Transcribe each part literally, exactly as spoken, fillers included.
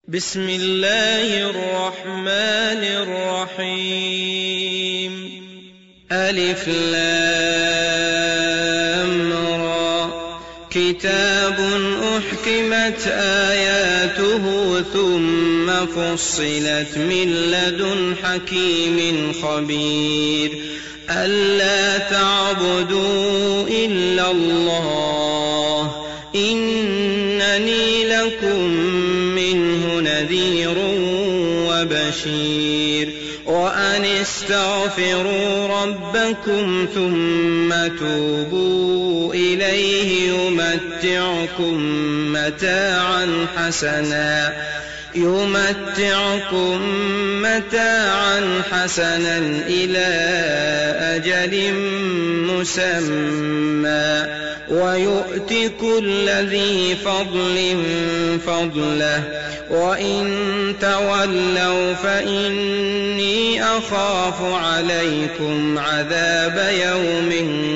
بسم الله الرحمن الرحيم. ألف لام را. كتاب أحكمت آياته ثم فصلت من لدن حكيم خبير. ألا تعبدوا إلا الله إنني لكم نذير وبشير. وأن استغفروا ربكم ثم توبوا إليه يمتعكم متاعا حسنا يمتعكم متاعا حسنا إلى أجل مسمى ويؤت كل ذي فضل فضله. وإن تولوا فإني أخاف عليكم عذاب يوم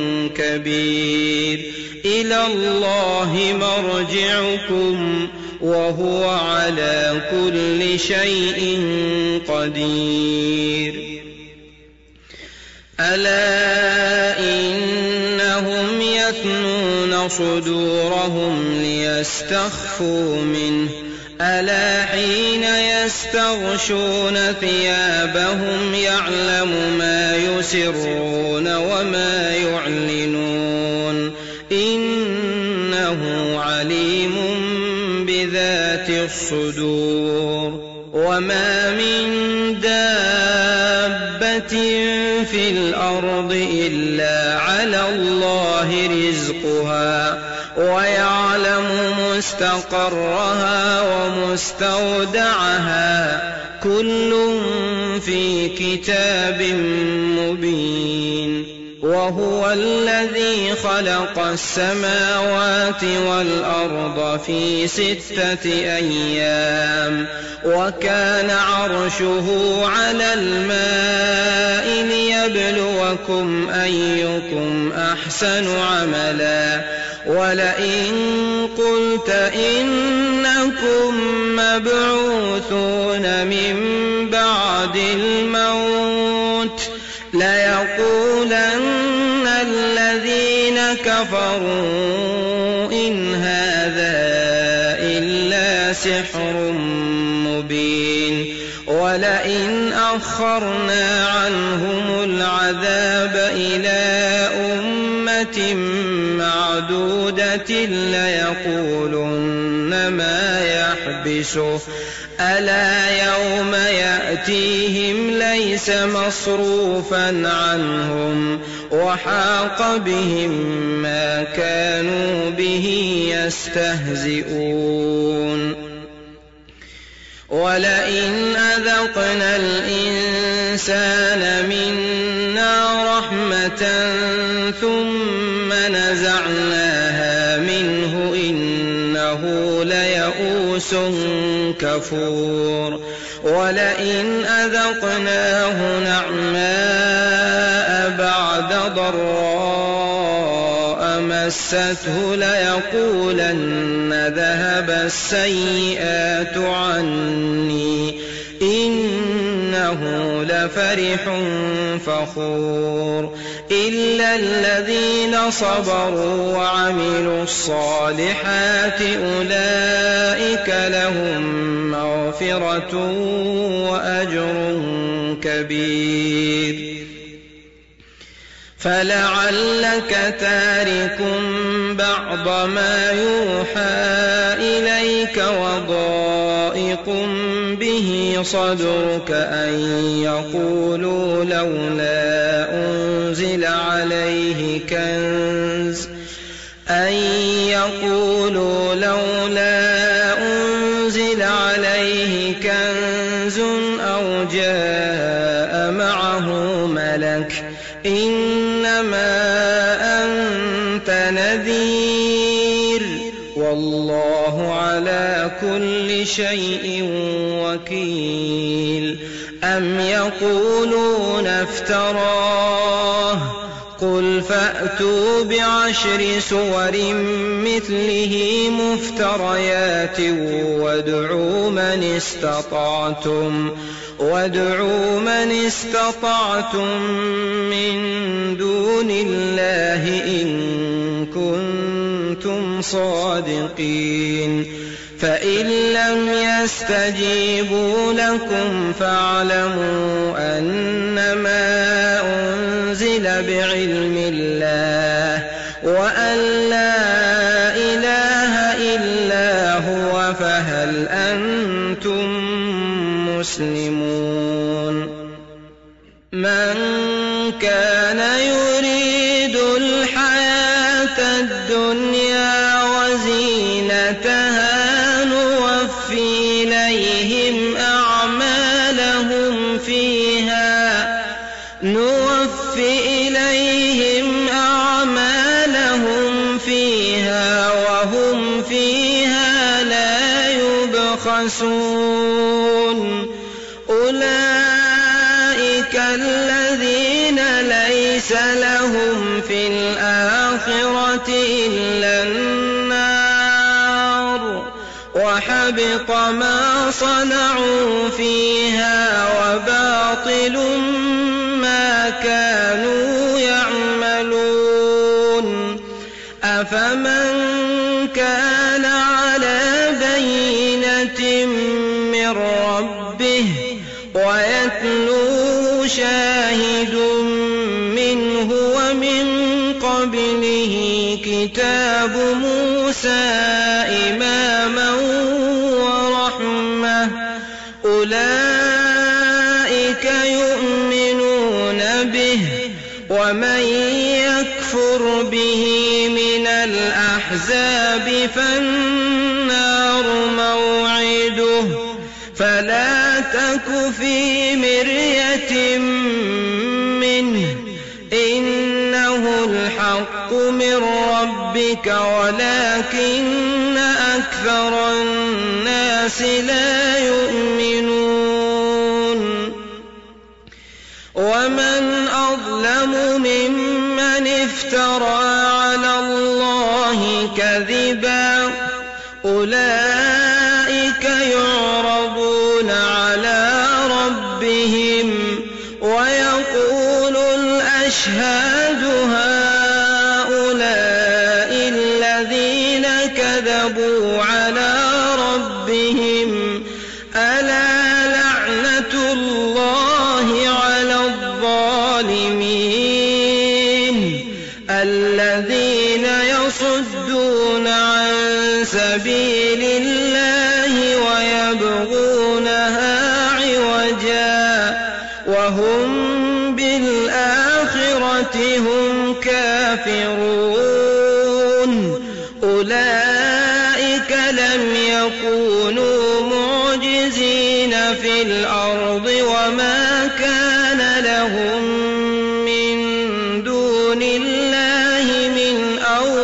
كبير. إلى الله مرجعكم وهو على كل شيء قدير. ألا إنهم يثنون صدورهم ليستخفوا منه. ألا حين يستغشون ثيابهم يعلم ما يسرون وما يعلنون إنه عليم بذات الصدور. وما من دابة في الأرض إلا على الله رزقها ويعلم مستقرها ومستودعها كل في كتاب مبين. وهو الذي خلق السماوات والأرض في ستة أيام وكان عرشه على الماء ليبلوكم أيكم أحسن عملا. ولئن قلت إنكم مبعوثون من بعد الموت ليقولن الذين كفروا إن هذا إلا سحر مبين. ولئن أخرنا عنهم العذاب إلى أمة معدودة ليقولن ما يحبسه. ألا يوم يأتيهم ليس مصروفا عنهم وحاق بهم ما كانوا به يستهزئون. ولئن أذقنا الإنسان منا رحمة ثم نزعناها منه إنه ليئوس كفور. ولئن أذقناه نعماء بعد ضراء مسته ليقولن ذهب السيئات عني إنه لفرح فخور. إلا الذين صبروا وعملوا الصالحات أولئك لهم مغفرة وأجر كبير. فلعلك تارك بعض ما يوحى إليك وضائق به صدرك أن يقولوا لولا أنزل عليه كنز أن يقولوا لولا أنزل عليه كنز أو جاء معه ملك إنما أنت نذير والله على كل شيء وكيل. أم يقولون افتراه قل فأتوا بعشر سور مثله مفتريات وادعوا من استطعتم وادعوا من استطعتم من دون الله إن كنتم صادقين فإن لم يستجيبوا لكم فاعلموا أنما أنزل بعلم الله وأن لا إله إلا هو فهل أنتم مسلمون من كان يريد الحياة الدنيا وزينتها نوفي إليهم أعمالهم فيها نوفي إليهم أعمالهم فيها وهم فيها لا يبخسون أولئك الذين ليس لهم في الآخرة إلا النار وحبط ما صنعوا فيها وباطل ما كانوا يعملون أفمن كان على بينة من ربه ويتلوه شاهد منه ومن قبله كتاب موسى إماما ورحمة أولئك يؤمنون به ومن يكفر به من الأحزاب فالنار موعده فلا تك في مرية منه إنه الحق من ربك ولكن أكثر الناس لا يؤمنون ومن أظلم ممن افترى على الله كذبا أولئك يعرضون على ربهم ويقول الأشهاد هؤلاء الذين كذبوا على ربهم ألا لعنة الله على الظالمين الذين يصدون عن سبيل الله ويبغونها عوجا وهم بالآخرة هم كافرون أولئك لم يكونوا معجزين في الأرض وما كان لهم من دون الله من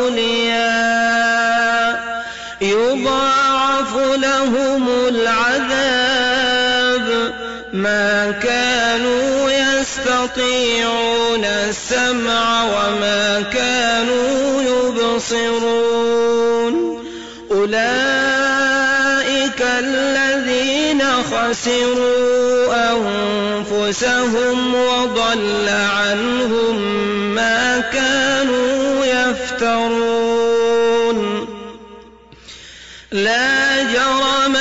أولياء يضاعف لهم العذاب ما كانوا يستطيعون السمع وما كانوا يبصرون أولئك الذين خسروا أنفسهم وضل عنهم ما كانوا يفترون لا جرم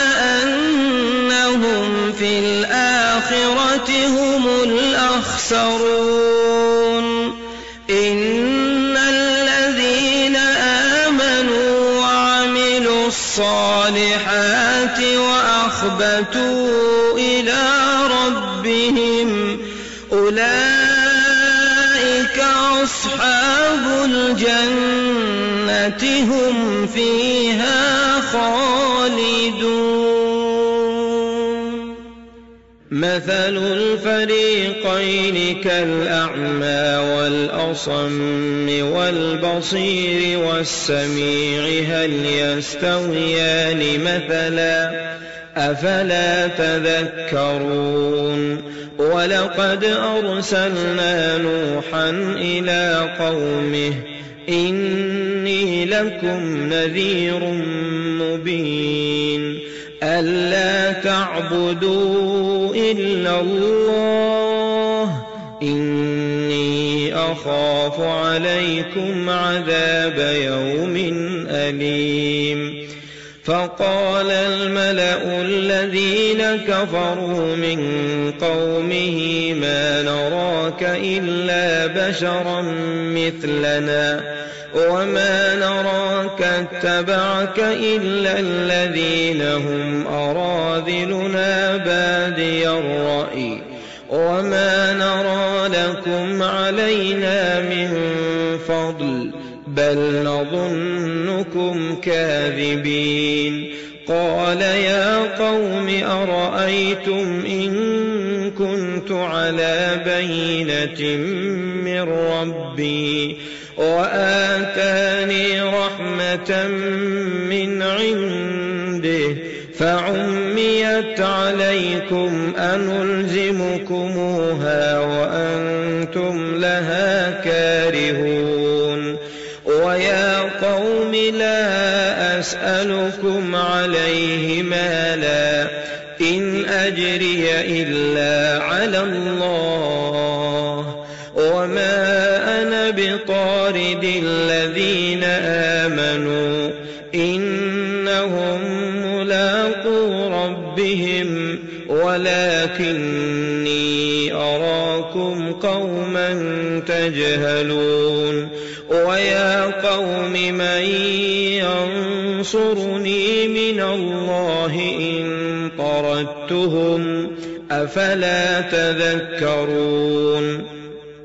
أنهم في الآخرة هم الأخسرون إن الذين آمنوا وعملوا الصالحات وأخبتوا إلى ربهم أولئك أصحاب الجنة هم فيها خالدون مثل الفريقين كالأعمى والأصم والبصير والسميع هل يستويان مثلا أفلا تذكرون ولقد أرسلنا نوحا إلى قومه إني لكم نذير مبين ألا تعبدوا إلا الله إني أخاف عليكم عذاب يوم أليم فقال الملأ الذين كفروا من قومه ما نراك إلا بشرا مثلنا وما نراك اتبعك إلا الذين هم أراذلنا بادي الرأي وما نرى لكم علينا من فضل بل نظنكم كاذبين قال يا قوم أرأيتم إن كنت على بينة من ربي وآتاني رحمة من عنده فعميت عليكم أنلزمكموها وأنتم لها كارهون ويا قوم لا أسألكم عليه مالا إن أجري إلا على الله وما أنا بطارد الذين آمنوا إنهم ملاقو ربهم ولكني أراكم قوما تجهلون ويا قوم من ينصرني من الله إن طردتهم أفلا تذكرون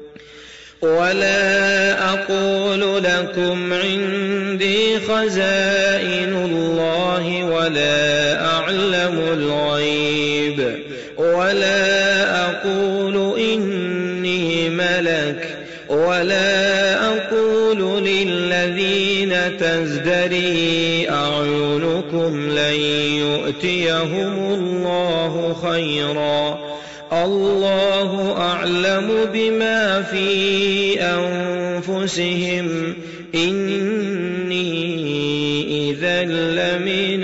ولا أقول لكم عندي خزائن الله ولا أعلم الغيب ولا أقول إني ملك ولا أقول للذين تزدري أعينكم لن يؤتيهم الله خيرا الله أعلم بما في أنفسهم إني إذا لمن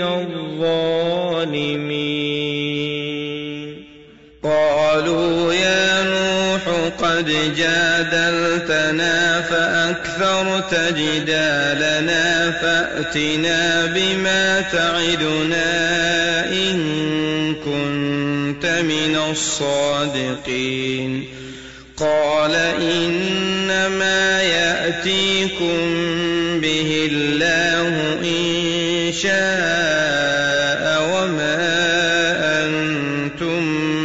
الظالمين قالوا يا نوح قد جادلتنا فأكثرت جدالنا فأتنا بما تعدنا إن كنت من الصادقين قال إنما يأتيكم به الله إن شاء وما أنتم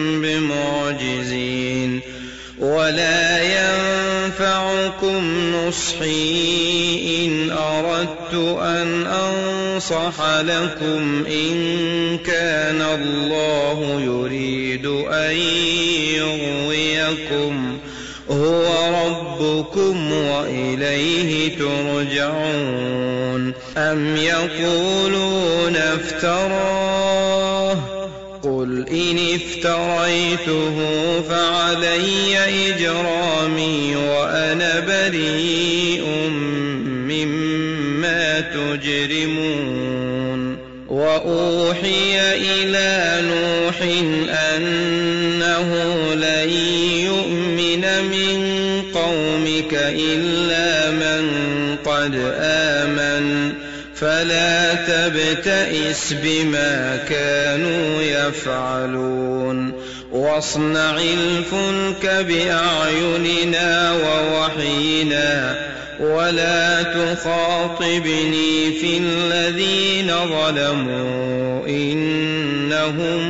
بمعجزين ولا ينفعكم نصحي إن أردت أن أنصح لكم إن كان الله يريد أن يغويكم هو ربكم وإليه ترجعون أم يقولون افتراه قل إن افتريته فعلي إجرامي وأنا بريء مما تجرمون وأوحي إلى نوح أنه لن يؤمن من قومك إلا من قد آمن فلا تبتئس بما كانوا يفعلون واصنع الفلك بأعيننا ووحينا ولا تخاطبني في الذين ظلموا إنهم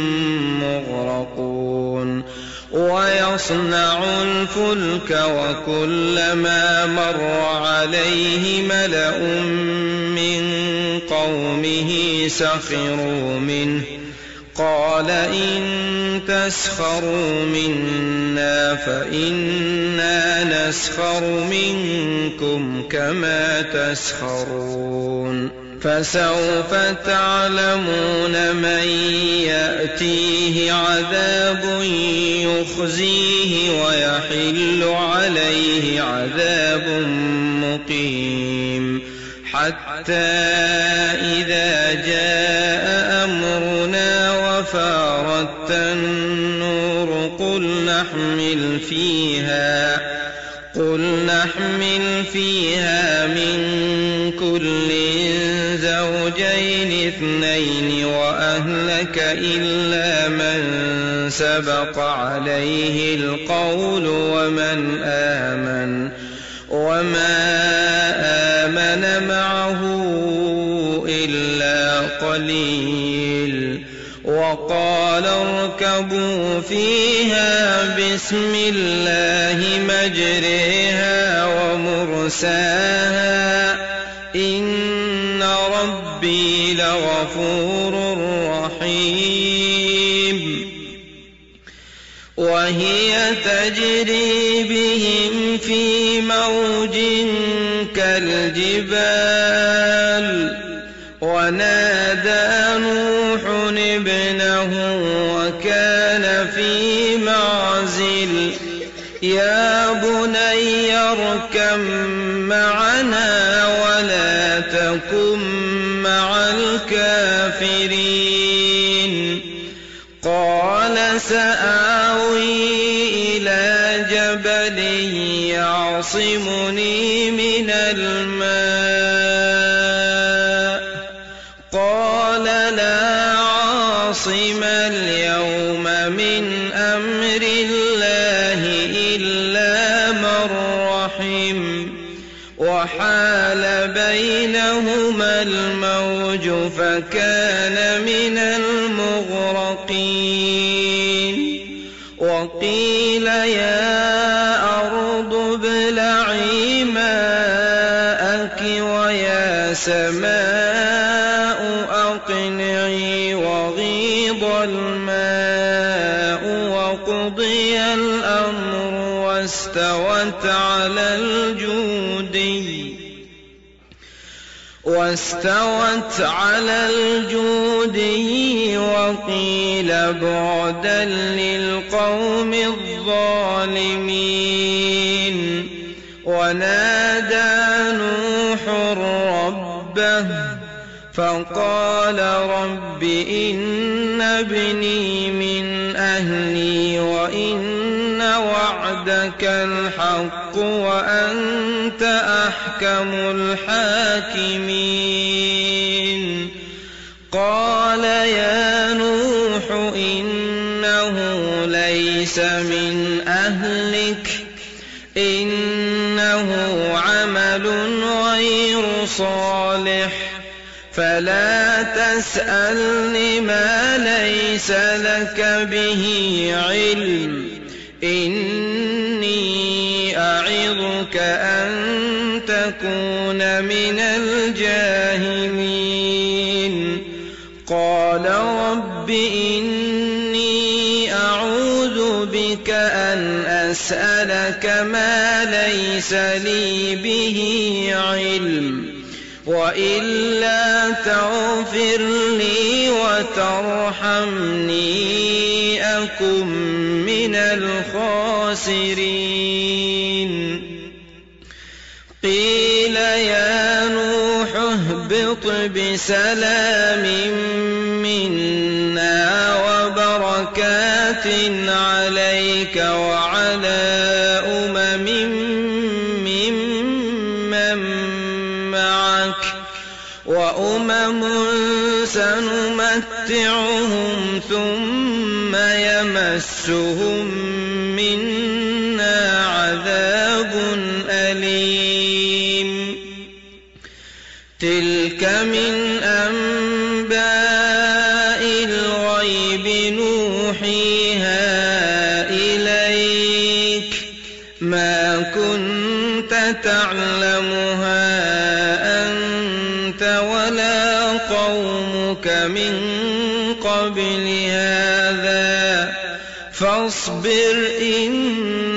مغرقون ويصنع الفلك وكلما مر عليه ملأ من قومه سخروا منه قال إن تسخروا منا فإنا نسخر منكم كما تسخرون فسوف تعلمون من يأتيه عذاب يخزيه ويحل عليه عذاب مقيم حتى إذا جاء أمرنا وفارت النور قل نحمل فيها قل نحمل فيها من كل زوجين اثنين وأهلك إلا من سبق عليه القول ومن آمن وما آمن معه إلا قليل وقال اركبوا فيها بسم الله مجريها ومرساها إن ربي لغفور رحيم وهي تجري بهم في موج كالجبال ونادى نوح ابنه وكان في معزل يا بني اركب معنا ولا تكن مع الكافرين قال سآوي إلى جبل يعصمني من الماء قال لا عاصم اليوم من أمر الله إلا من رحم وحال بينهما الموج فكان من المغرقين وقيل يا أرض ابلعي ماءك ويا سماء أقلعي وغيض الماء وقضي الأمر واستوت على الجودي واستوت على الجودي وقيل بعدا للقوم الظالمين ونادى نوح ربه فقال رب إن ابني من أهلي وإن وعدك الحق وأنت أحكم الحاكمين قال يا نوح إنه ليس من أهلك إنه عمل غير صالح فلا تسألني ما ليس لك به علم إني أعظك أن تكون من الجاهلين قال رب إني أعوذ بك أن أسألك ما ليس لي به علم وإلا تغفر لي وترحمني أكن من الخاسرين قيل يا نوح اهبط بسلام منا وبركات عليك وعلى أمم ممن معك وأمم سنمتعهم ثم يمسهم منا عذاب أليم تلك من أنباء الغيب نوحيها إليك ما كنت تعلمها أنت ولا قومك من قبل هذا فاصبر إن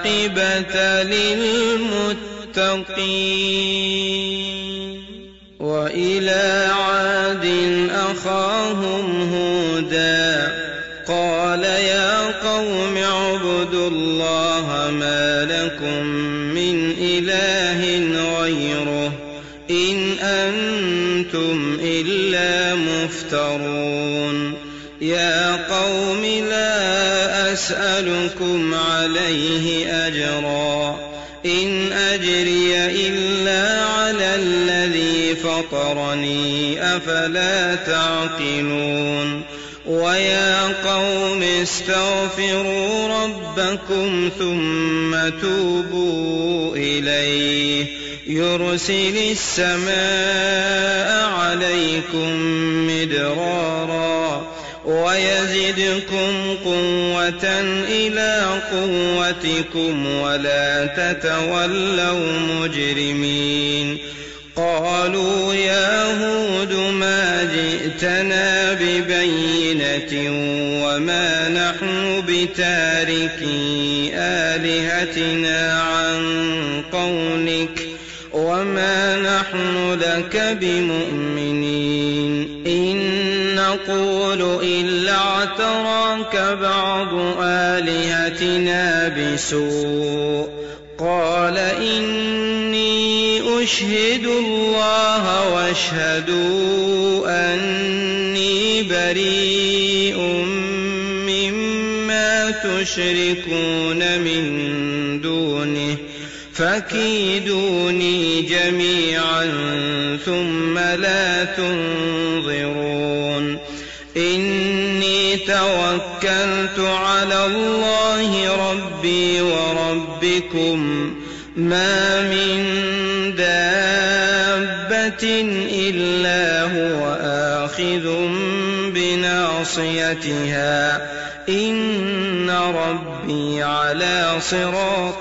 العاقبة للمتقين وإلى عاد أخاهم هودا قال يا قوم اعبدوا الله ما لكم من إله غيره إن أنتم إلا مفترون يا قوم لا أسألكم عليه أجرا إن أجري إلا على الذي فطرني أفلا تعقلون ويا قوم استغفروا ربكم ثم توبوا إليه يرسل السماء عليكم مدرارا ويزدكم قوة إلى قوتكم ولا تتولوا مجرمين قالوا يا هود ما جئتنا ببينة وما نحن بتاركي آلهتنا عن قولك وما نحن لك بمؤمنين إن نقول إلا اعتراك بعض آلهتنا بسوء قال إني أشهد الله واشهدوا أني بريء مما تشركون من دونه فكيدوني جميعا ثم لا تنظرون إني توكلت على الله ربي وربكم ما من دابة إلا هو آخذ بناصيتها إن ربي على صراط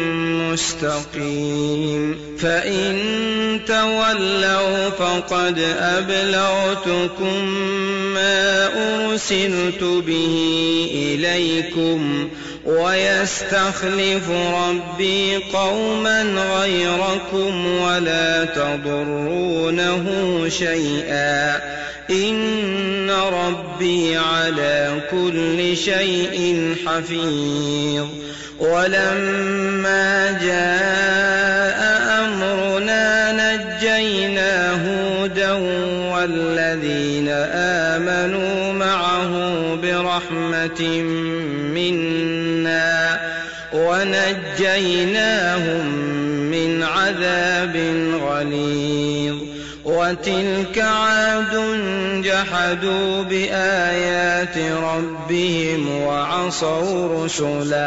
مستقيم فإن تولوا فقد أبلغتكم ما أرسلت به إليكم ويستخلف ربي قوما غيركم ولا تضرونه شيئا إن ربي على كل شيء حفيظ ولما جاء أمرنا نجينا هودا والذين آمنوا معه برحمة منا ونجيناهم من عذاب غليظ وتلك عاد جحدوا بآيات ربهم وعصوا رسله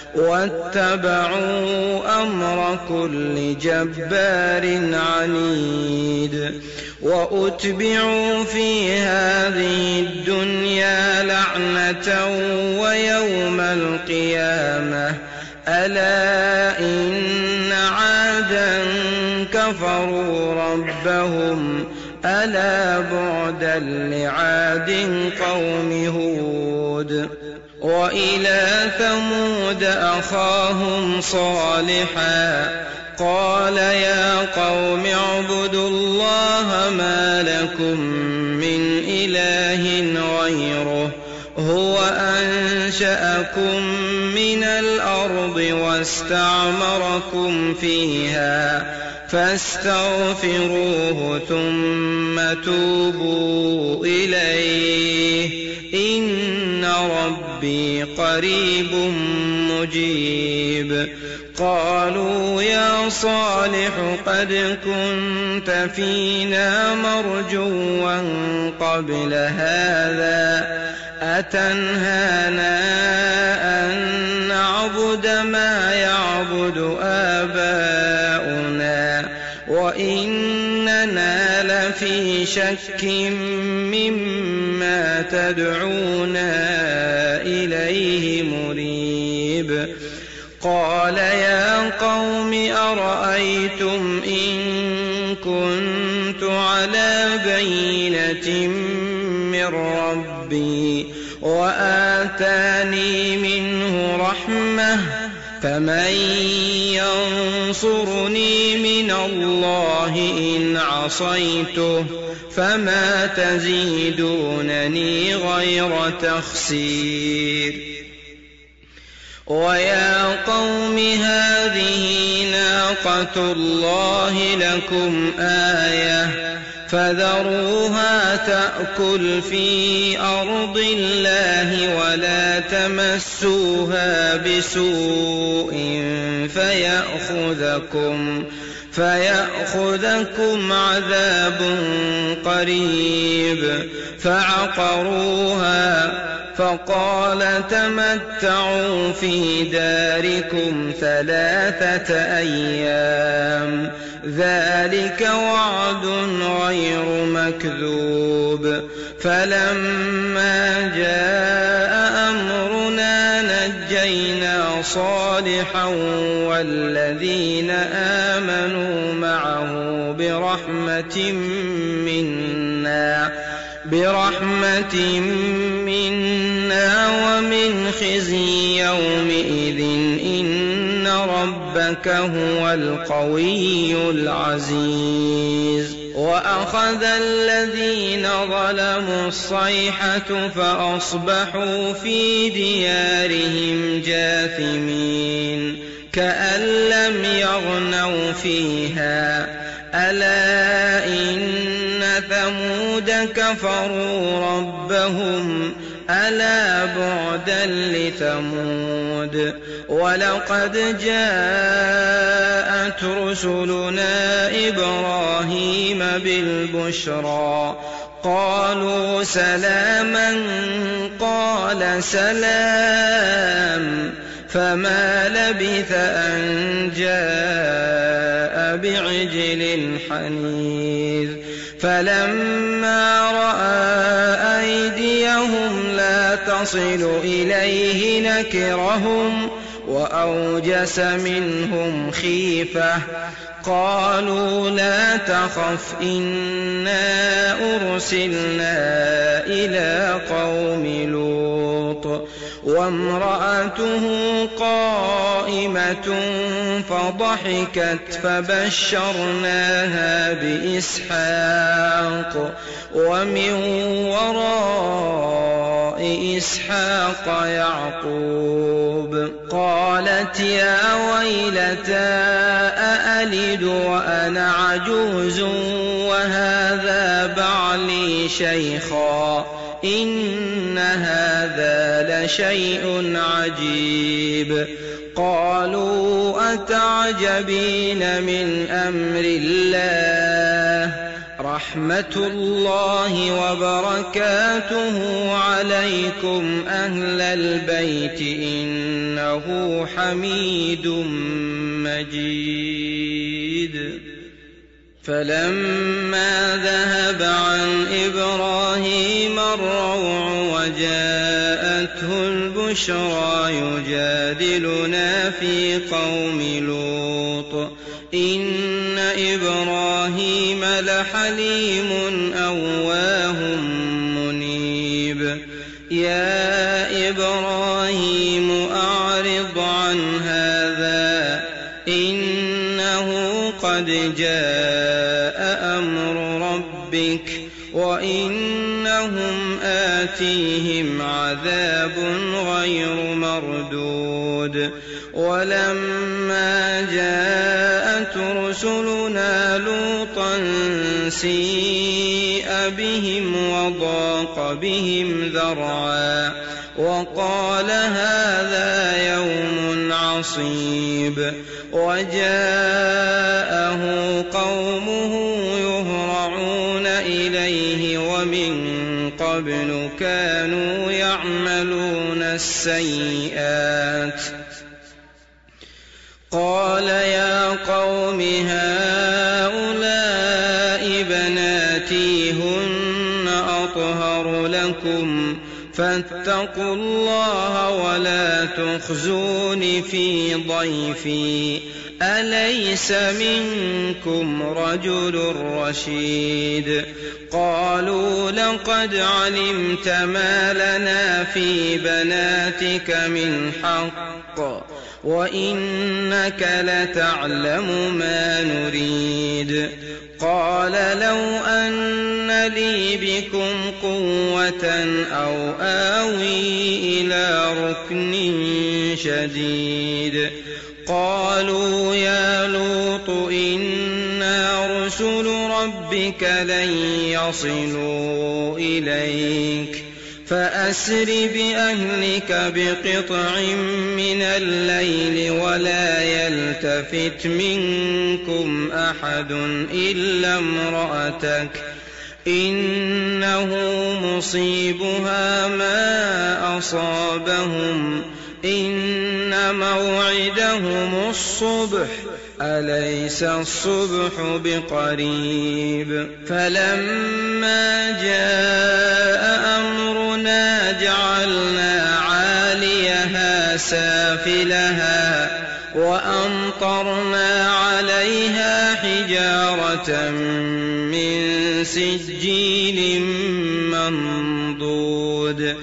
واتبعوا أمر كل جبار عنيد وأتبعوا في هذه الدنيا لعنة ويوم القيامة ألا إن عادا كفروا ربهم ألا بعدا لعاد قوم هود وإلى ثمود أخاهم صالحا قال يا قوم اعبدوا الله ما لكم من إله غيره هو أنشأكم من الأرض واستعمركم فيها فاستغفروه ثم توبوا إليه إن ربي قريب مجيب قالوا يا صالح قد كنت فينا مرجوا قبل هذا أتنهانا أن نعبد ما يعبد آباؤنا وإننا لفي شك مما تدعونا إليه مريب قال يا قوم أرأيتم إن كنت على بينة من ربي وآتاني منه رحمة فمن ينصرني من الله إن عصيته فما تزيدونني غير تخسير ويا قوم هذه ناقة الله لكم آية فذروها تأكل في أرض الله ولا تمسوها بسوء فيأخذكم فيأخذكم عذاب قريب فعقروها فقال تمتعوا في داركم ثلاثة أيام ذلك وعد غير مكذوب فلما جاء أمرنا نجينا صالحا والذين آمنوا معه برحمة منا برحمة منا ومن خزي يومئذ إن ربك هو القوي العزيز وأخذ الذين ظلموا الصيحة فأصبحوا في ديارهم جاثمين كأن لم يغنوا فيها ألا إن ثمود كفروا ربهم ألا بعدا لثمود ولقد جاءت رسلنا إبراهيم بالبشرى قالوا سلاما قال سلام فما لبث أن جاء بعجل حنيذ فلما رأى أيديهم لا تصل إليه نكرهم وأوجس منهم خيفة قالوا لا تخف إنا أرسلنا إلى قوم لوط وامرأته قائمة فضحكت فبشرناها بإسحاق ومن وراء إسحاق يعقوب قالت يا ويلتى أألد وأنا عجوز وهذا بعلي شيخا إن هذا لشيء عجيب قالوا أتعجبين من أمر الله رحمة الله وبركاته عليكم أهل البيت إنه حميد مجيد فلما ذهب عن إبراهيم الروع وجاءته البشرى يجادلنا في قوم لوط إن إبراهيم لحليم أواه منيب يا إبراهيم أعرض عن هذا إنه قد جاء أمر ربك وإنهم آتيهم عذاب غير مردود ولما جاءت رسلنا لوطا سيء بهم وضاق بهم ذرعا وقال هذا يوم عصيب وجاءه قومه يهرعون إليه ومن قبل كانوا يعملون السيئات قال يا قوم هؤلاء بناتي هن أطهر لكم فاتقوا الله ولا تخزون في ضيفي أليس منكم رجل رشيد قالوا لقد علمت ما لنا في بناتك من حق وإنك لتعلم ما نريد. قال لو أن لي بكم قوة أو آوي إلى ركن شديد. قالوا يا لوط إنا رسل ربك لن يصلوا إليك فأسر بأهلك بقطع من الليل ولا يلتفت منكم أحد إلا امرأتك إنه مصيبها ما أصابهم إن موعدهم الصبح أليس الصبح بقريب. فلما جاء أمرنا جعلنا عاليها سافلها وأمطرنا عليها حجارة من سجيل منضود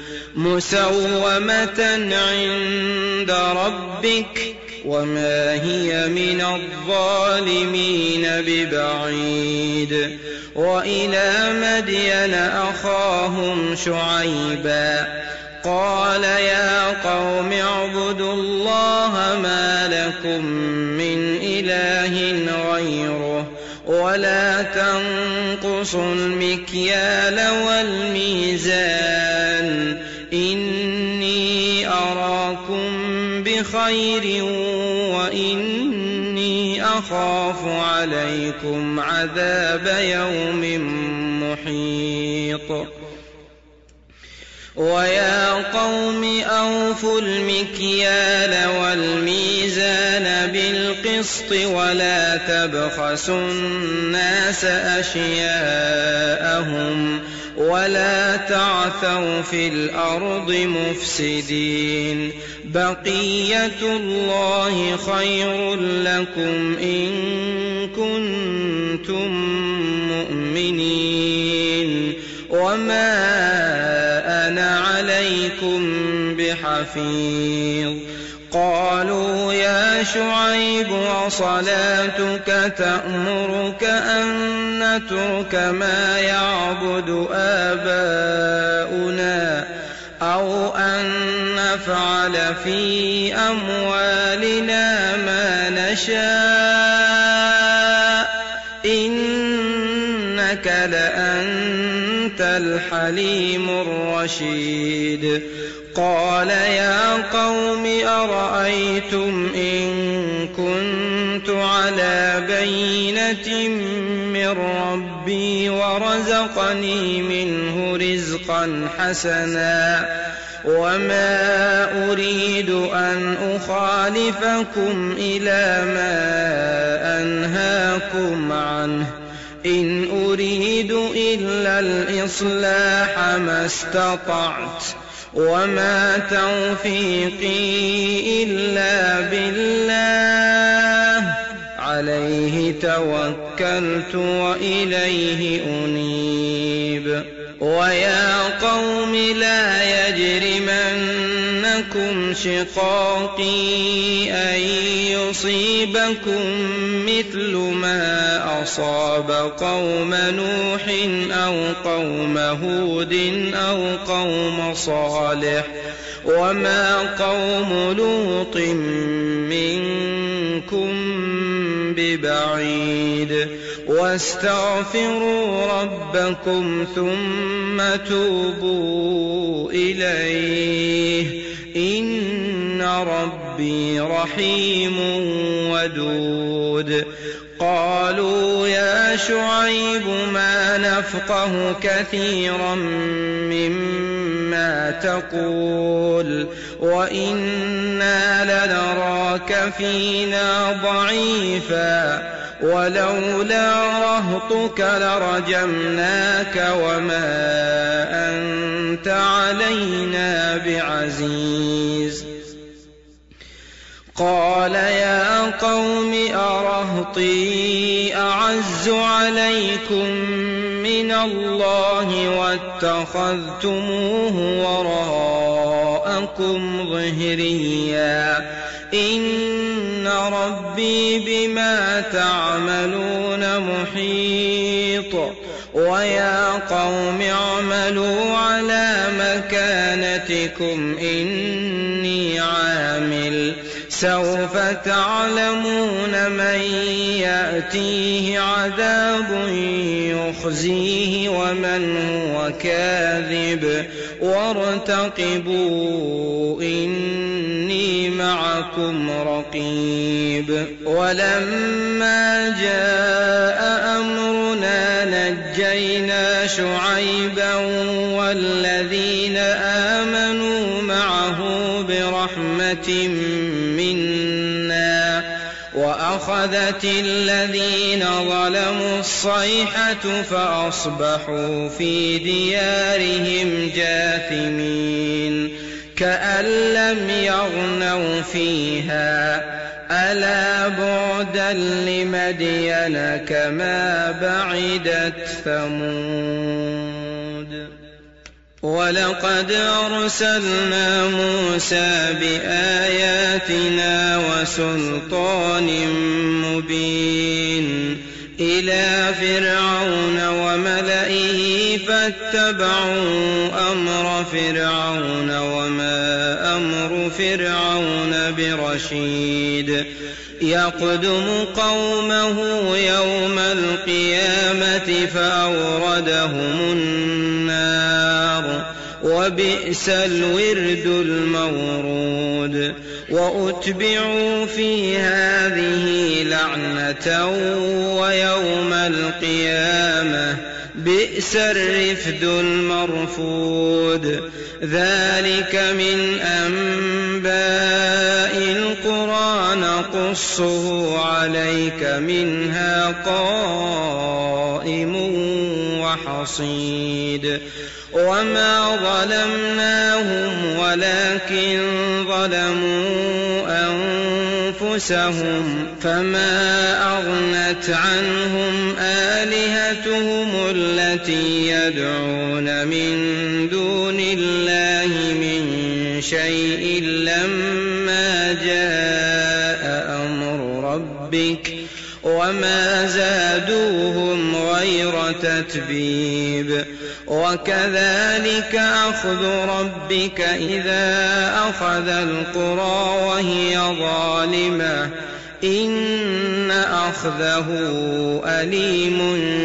مسومة عند ربك وما هي من الظالمين ببعيد. وإلى مدين أخاهم شعيبا قال يا قوم اعبدوا الله ما لكم من إله غيره ولا تنقصوا المكيال والميزان إني أراكم بخير وإني أخاف عليكم عذاب يوم محيط. ويا قوم أوفوا المكيال والميزان بالقسط ولا تبخسوا الناس أشياءهم ولا تعثوا في الأرض مفسدين. بقية الله خير لكم إن كنتم مؤمنين وما أنا عليكم بحفيظ. قالوا يا شعيب وصلاتك تأمرك أن نترك ما يعبد آباؤنا أو أن نفعل في أموالنا ما نشاء إنك لأنت الحليم الرشيد. قال يا قوم أرأيتم إن كنت على بينة من ربي ورزقني منه رزقا حسنا وما أريد أن أخالفكم إلى ما أنهاكم عنه إن أريد إلا الإصلاح ما استطعت وما توفيقي إلا بالله عليه توكلت وإليه أنيب. ويا قوم لا يجرمنكم شقاقي أن يصيبكم مثل ما أصاب قوم نوح أو قوم هود أو قوم صالح وما قوم لوط منكم ببعيد. واستغفروا ربكم ثم توبوا إليه إن ربي رحيم ودود. قالوا يا شعيب ما نفقه كثيرا مما تقول وإنا لنراك فينا ضعيفا ولولا رهطك لرجمناك وما أنت علينا بعزيز. قال يا قوم أرهطي أعز عليكم من الله واتخذتموه وراءكم ظهريا إن ربي بما تعملون محيط ويا قوم اعملوا على مكانتكم إني عامل سوف تعلمون من يأتيه عذاب يخزيه ومن هو كاذب وارتقبوا إني معكم رقيب ولما جاء أمرنا نجينا شعيبا والذين آمنوا معه برحمة منا وأخذت الذين ظلموا الصيحة فأصبحوا في ديارهم جاثمين كأن لم يغنوا فيها ألا بعدا لمدين كما بعدت ثمود ولقد أرسلنا موسى بآياتنا وسلطان مبين إلى فرعون وملئه فاتبعوا أمر فرعون وما أمر فرعون برشيد يقدم قومه يوم القيامة فأوردهم النار وبئس الورد المورود وأتبعوا في هذه لعنة ويوم القيامة بئس الرفد المرفود ذلك من أنباء القرى نقصه عليك منها قائم وحصيد وما ظلمناهم ولكن ظلموا أنفسهم فما أغنت عنهم آلهتهم التي يدعون من دون الله من شيء لما جاء أمر ربك وما زادوهم غير تتبيب وكذلك أخذ ربك إذا أخذ القرى وهي ظالمة إن أخذه أليم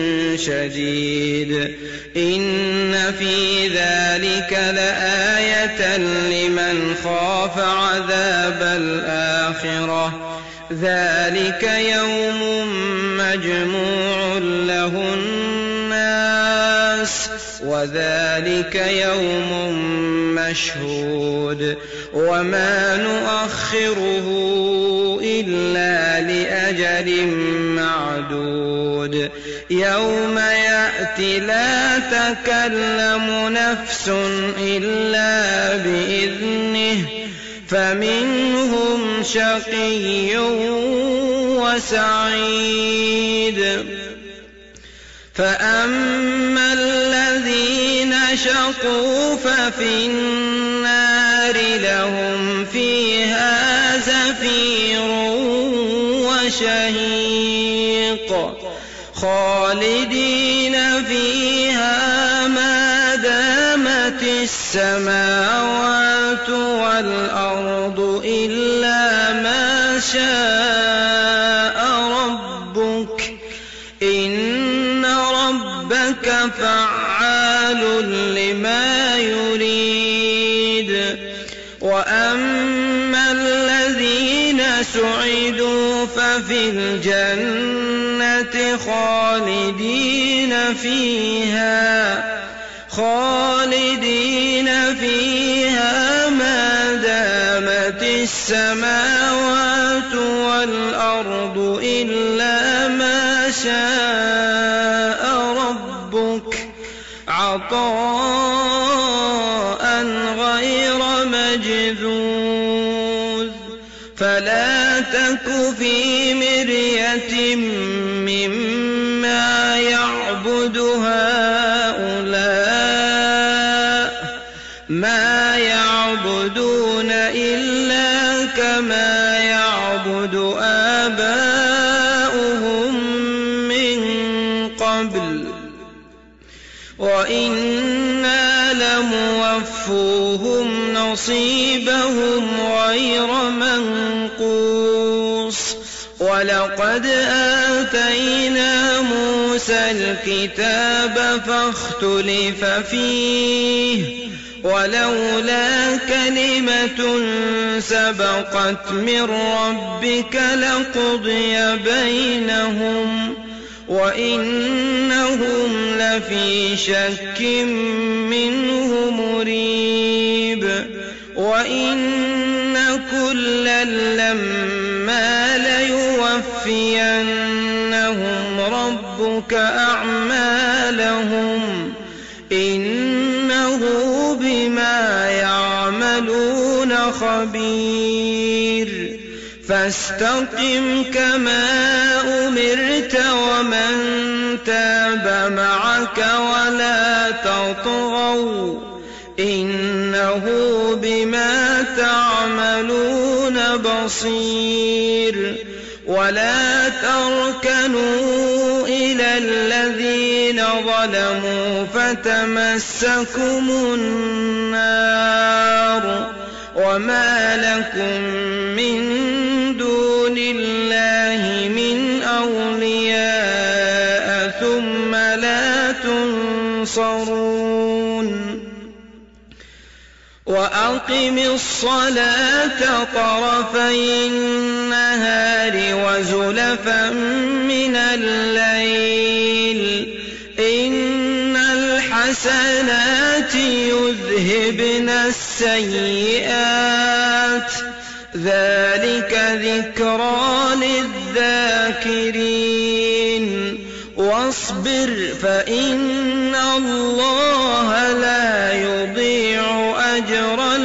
شديد إن في ذلك لآية لمن خاف عذاب الآخرة ذلك يوم مجموع له الناس وذلك يوم مشهود وما نؤخره إلا لأجل معدود يوم يأتي لا تكلم نفس إلا بإذنه فمنهم شقي وسعيد فأما الذين شقوا ففي النار لهم فيها زفير وشهيق خالدين فيها ما دامت السماوات والأرض إلا ما شاء ربك إن ربك فعال لما يريد وأما الذين سعدوا ففي الجنة خالدين فيها خالدين فيها ما دامت السماوات والأرض إلا ما شاء ربك عطاء غير مجذوذ فلا تك في مرية مما يعبد هؤلاء ما يعبدون إلا ما يعبد آباؤهم من قبل وإنا لموفوهم نصيبهم غير منقوص ولقد آتينا موسى الكتاب فاختلف فيه ولولا كلمة سبقت من ربك لقضي بينهم وإنهم لفي شك منه مريب وإن كلا لما ليوفينهم ربك أعمالهم إنه بما يعملون خبير فاستقم كما أمرت ومن تاب معك ولا تطغوا إنه بما تعملون بصير ولا تركنوا إلى الذين ظلموا فتمسكم النار وما لكم من دون الله من أولياء ثم لا تنصرون وأقم الصلاة طرفي النهار وزلفا من الليل إن الحسنات يذهبن السيئات ذلك ذكرى للذاكرين واصبر فإن الله لا يضيع أجر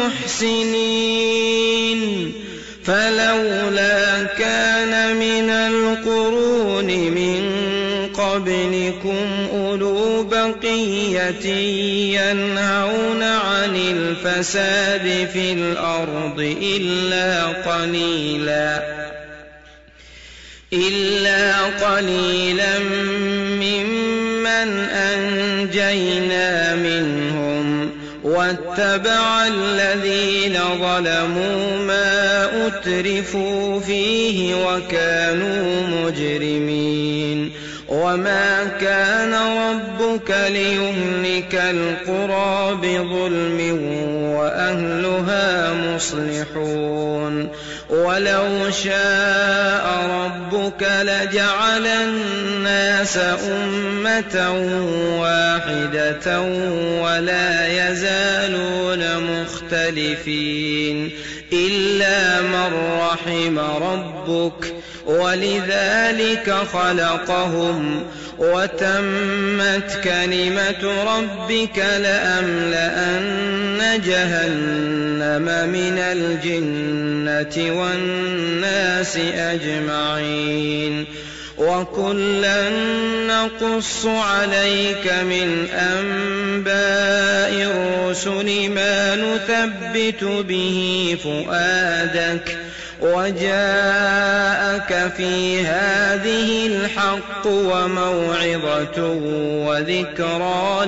المحسنين فلولا كان من القرون من قبلكم أولو بقية ينهون عن الفساد في الأرض إلا قليلا إلا قليلا ممن أنجينا منهم واتبع الذين ظلموا ما أترفوا فيه وكانوا مجرمين وما كان ربك ليهلك القرى بظلم وأهلها مصلحون ولو شاء ربك لجعل الناس أمة واحدة ولا يزالون مختلفين إلا من رحم ربك ولذلك خلقهم وتمت كلمة ربك لأملأن جهنم من الجنة والناس أجمعين وكلا نقص عليك من أنباء الرسل ما نثبت به فؤادك وجاءك في هذه الحق وموعظة وذكرى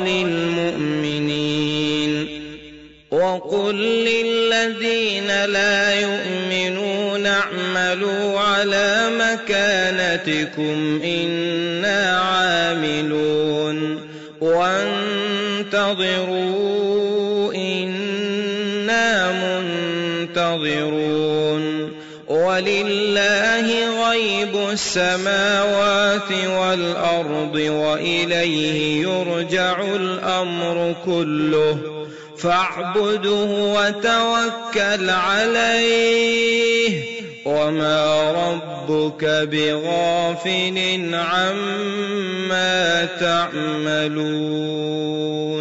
للمؤمنين وقل للذين لا يؤمنون اعملوا على مكانتكم إنا عاملون وانتظروا إنا منتظرون ولله غيب السماوات والأرض وإليه يرجع الأمر كله فاعبده وتوكل عليه وما ربك بغافل عما تعملون